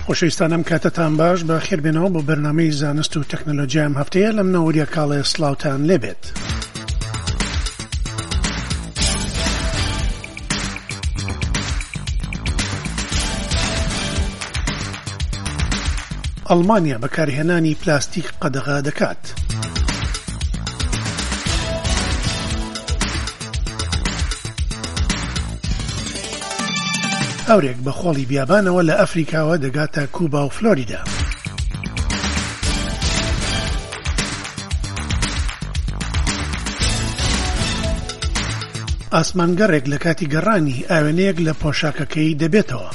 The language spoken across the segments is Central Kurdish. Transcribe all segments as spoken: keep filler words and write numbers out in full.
خۆشەویستانم کاتتان باش بە خێربێنەوە بۆ بەرنامەی زانست و تەکنۆلۆژیام هەفتەیە لەم نەوەریە کاڵێ سلااوتان لێبێت. ئەڵمانیا بەکارهێنانی پلاستیک قەدەغا دەکات. هەورێک بە خۆڵی بیابانەوە لە ئەفریکاوە دەگاتە کوبا و فلۆریدا. ئاسمانگەڕێک لە کاتی گەڕانی ئاوێنەیەک لە پۆشاکەکەی دەبێتەوە.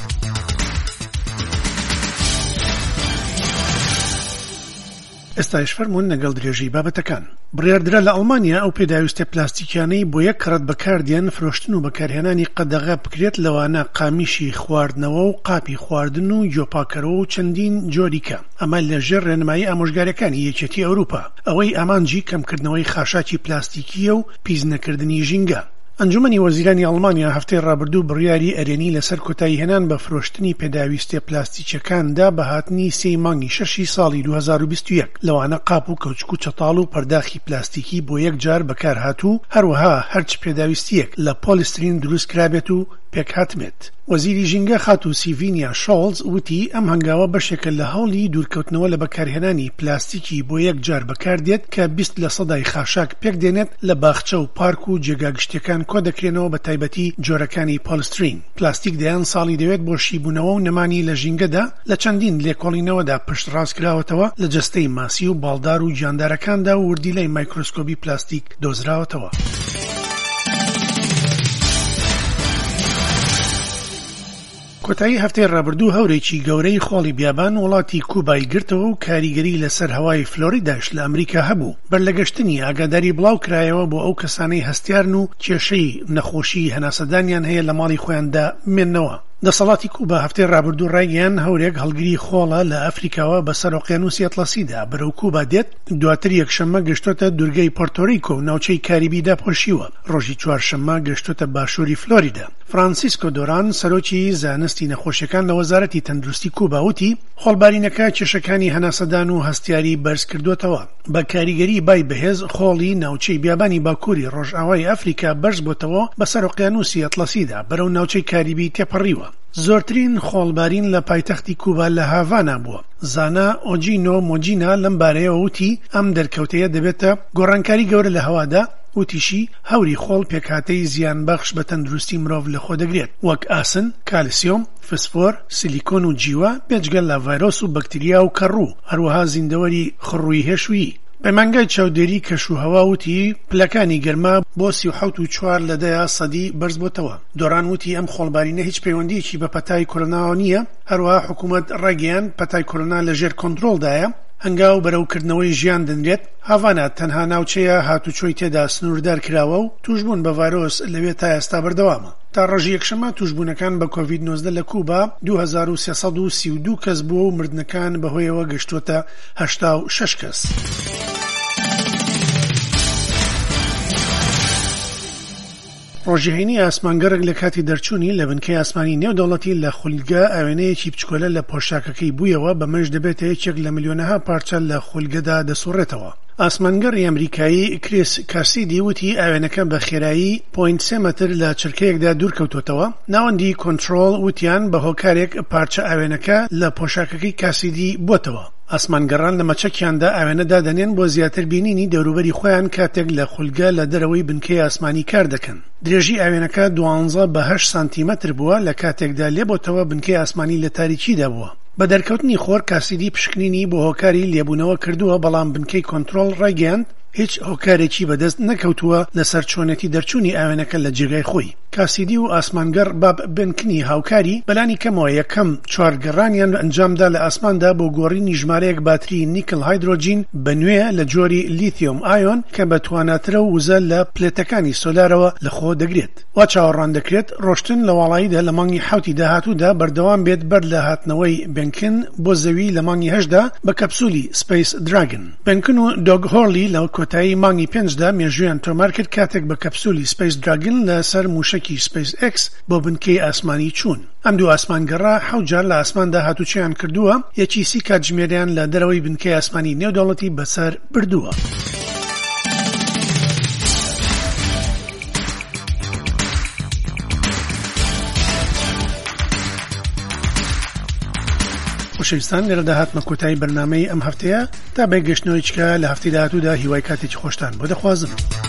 ئێستایش فەرموون لەگەڵ درێژی بابەتەکان. بڕیاردرا لە ئەڵمانیا ئەو پێداویستە پلاستیکیانەی بۆ یەک کڕەت بەکاردێن فرۆشتن و بەکارهێنانی قەدەغا بکرێت لەوانە قامیشی خواردنەوە و قاپی خواردن و گۆپاکەرەوە و چەندین جۆریکە. ئەمە لەژێر ڕێنمایی ئامۆژگاریەکانی یەکێتی ئەوروپا، ئەوەی ئامانجی کەمکردنەوەی خاشاکی پلاستیکیە و پیسنەکردنی ژینگە. ئەنجومەنی وەزیرانی ئەڵمانیا هەفتەی ڕابردوو بڕیاری ئەرێنی لەسەر کۆتایی هێنان بە فرۆشتنی پێداویستە پلاستیکیەکاندا بە هاتنی سێی مانگی شەشی ساڵی دوو هەزار و بیست و یەک لەوانە قاپ و کەوچک و چەتاڵ و پەرداخی پلاستیکی بۆ یەک جار بەکار هاتوو، هەروەها هەرچ پێداویستیەک لە پۆلیسترین دروست کرابێت و پێک هاتمێت. وەزیری ژینگە خات و سیڤینیا شۆڵز وتی ئەم هەنگاوە بەشێکە لە هەوڵی دوورکەوتنەوە لە بەکارهێنانی پلاستیکی بۆ یەک جار بەکاردێت کە بیست لە سەدای خاشاک پێک دێنێت لە باخچە و پارک و جێگاگشتەکان کۆ دەکرێنەوە بە تایبەتی جۆرەکانی پۆلیسترین. پلاستیک دەیان ساڵی دەوێت بۆ شیبوونەوە و نەمانی لە ژینگەدا لە چەندین لێکۆڵینەوەدا پشت ڕاستکراوەتەوە لە جەستەی ماسی و باڵدار و گیاندارەکاندا و وردیلەی مایکرۆسکۆپی پلاستیک دۆزراوەتەوە. کۆتایی هەفتەی ڕابردوو هەورێکی گەورەی خۆڵی بیابان وڵاتی کوبای گرتەوە و کاریگەری لەسەر هەوای فلۆریداش لە ئەمریکا هەبوو. بەرلەگەشتنی ئاگاداری بڵاو کرایەوە بۆ ئەو کەسانەی هەستیارن و کێشەی نەخۆشی هەناسەدانیان هەیە لە ماڵی خۆیاندا مێننەوە. دەسەڵاتی کوبا هەفتەی ڕابردوو ڕایگەیان هەورێک هەڵگری خۆڵە لە ئەفریکاوە بەسەر ئۆقیانوسی ئەتڵەسیدا بەرەو کوبا دێت. دواتر یەکشەممە گەشتۆتە دوورگەی پۆرتۆریکۆ و ناوچەی کاریبیدا پۆشیوە. ڕۆژی چوارشەممە گەشتۆتە باشووری فلۆریدا. فرانسیسکۆ دۆران سەرۆکی زانستی نەخۆشیەکان لە وەزارەتی تەندروستی کوبا وتی خۆڵبارینەکە کێشەکانی هەناسەدان و هەستیاری بەرز کردوتەوە. بە کاریگەری بای بەهێز خۆڵی ناوچەی بیابانی باکووری ڕۆژئاوای ئەفریکا بەرز بۆتەوە بەسەر ئۆقیانوسی ئەتڵەسیدا بەرەو ناوچەی کاریبی تێپەڕیوە. زۆرترین خۆڵبارین لە پایتەختی کوبا لە هاڤانا بووە. زانا ئۆجینۆ مۆجینا لەم بارەیەوە وتی ئەم دەرکەوتەیە دەبێتە گۆڕانکاری گەورە لە هەوادا، وتیشی هەوری خۆڵ پێکهاتەی زیان بەخش بە تەندروستی مرۆڤ لە خۆ دەگرێت، وەک ئاسن، کالسیۆم، فسفۆر، سیلیکۆن و جیوە، پێچگەل لە ڤایرۆس و بەکتریا و کەڕوو، هەروەها زیندەوەری خڕووی هێشویی. پەیمانگای چاودێری کەشوهەوا وتی پلەکانی گەرما بۆ سی و حەوت و چوار لەدەیە سەدی بەرز بۆتەوە. دۆران وتی ئەم خۆڵبارینە هیچ پەیوەندیەکی بە پەتای کۆرۆناوە نییە، هەروەها حکوومەت ڕێگەیان پەتای کۆرۆنا لەژێر کۆنتڕۆڵدایە، هەنگاو بەرەوکردنەوەی ژیان دەنرێت. هاڤانا تەنها ناوچەیە هاتوچۆی تێدا سنووردار کراوە و توشبوون بە ڤایرۆس لەوێ تا ئێستا بەردەوامە. تا ڕۆژی یەکشەممە توشبوونەکان بە کۆڤید نۆزدە لە کوبا دوو هەزار و سێسەد و سی و دوو کەس بووە و مردنەکان بەهۆیەوە گەشتوتە هەشتا و شەش کەس. ڕۆژهێنی ئاسمانگەڕێک لە کاتی دەرچوونی لە بنکەی ئاسمانی نێودەوڵەتی لە خولگە ئاوێنەیەکی بچکۆلە لە پۆشاکەکەی بوویەوە، بەمەش دەبێتە یەکێک لە ملیۆنەها پارچە لە خولگەدا دەسوڕێتەوە. ئاسمانگەڕی ئەمریکایی کریس کارسیدی وتی ئاوێنەکە بە خێرایی پۆینت سێ مەتر لە چرکەیەکدا دوورکەوتوتەوە. ناوەندی کۆنتڕۆڵ وتیان بە هۆکارێک پارچە ئاوێنەکە لە پۆشاکەکەی کارسیدی بووتەوە. ئاسمانگەڕان لە مەچەکیاندا ئاوێنەدا دەنێن بۆ زیاتر بینینی دەوروبەری خۆیان کاتێک لە خولگە لە دەرەوەی بنکەی ئاسمانی کار دەکەن. درێژی ئاوێنەکە دوانزە بە هەشت سانتیمەتر بووە لە کاتێکدا لێبۆتەوە بنکەی ئاسمانی لە تاریکیدا بووە. بە دەرکەوتنی خۆر کاسیدی پشکنینی بۆ هۆکاری لێبوونەوە کردووە، بەڵام بنکەی کۆنتڕۆڵ ڕایگەیاند هیچ هۆکارێکی بەدەست نەکەوتووە لەسەر چۆنەتی دەرچوونی ئاوێنەکە لە جێگای خۆی. کاسیدی و ئاسمانگەڕ باب بنکنی هاوکاری بەلانی کەمەوە یەکەم چوارگەڕانیان ئەنجامدا لە ئاسماندا بۆ گۆڕینی ژمارەیەک باتری نیکل هایدرۆجین بەنوێ لە جۆری لیتیۆم ئایۆن کە بەتواناترە و وزە لە پلێتەکانی سۆلارەوە لە خۆ دەگرێت. وا چاوەڕان دەکرێت ڕۆشتن لە وڵاییدا لە مانگی حوتی داهاتوودا بەردەوام بێت بەر لە هاتنەوەی بنکن بۆ زەوی لە مانگی هەشدا بە کەپسولی سپیس دراگن. بنکن و دۆگ هۆرلی لە کۆتایی مانگی پێنجدا مێژویان تۆمار کرد کاتێک بە کەپسولی سپیس دراگن لەسەر موشک گەڕانەوەیەکی سپیس ئێکس بۆ بنکەی ئاسمانی چوون. ئەم دوو ئاسمانگەڕا حەوت جار لە ئاسماندا هاتوچیان کردووە، یەکی سی کاتژمێریان لە دەرەوەی بنکەی ئاسمانی نێودەوڵەتی بەسەر بردووە. خۆشەویستان، لێرە داهاتمە کۆتایی بەرنامەی ئەم هەفتەیە تا بێگەشتنەوەیچکە لە هەفتەی داهاتوودا هیوای کاتێکی خۆشتان بۆ دەخوازم.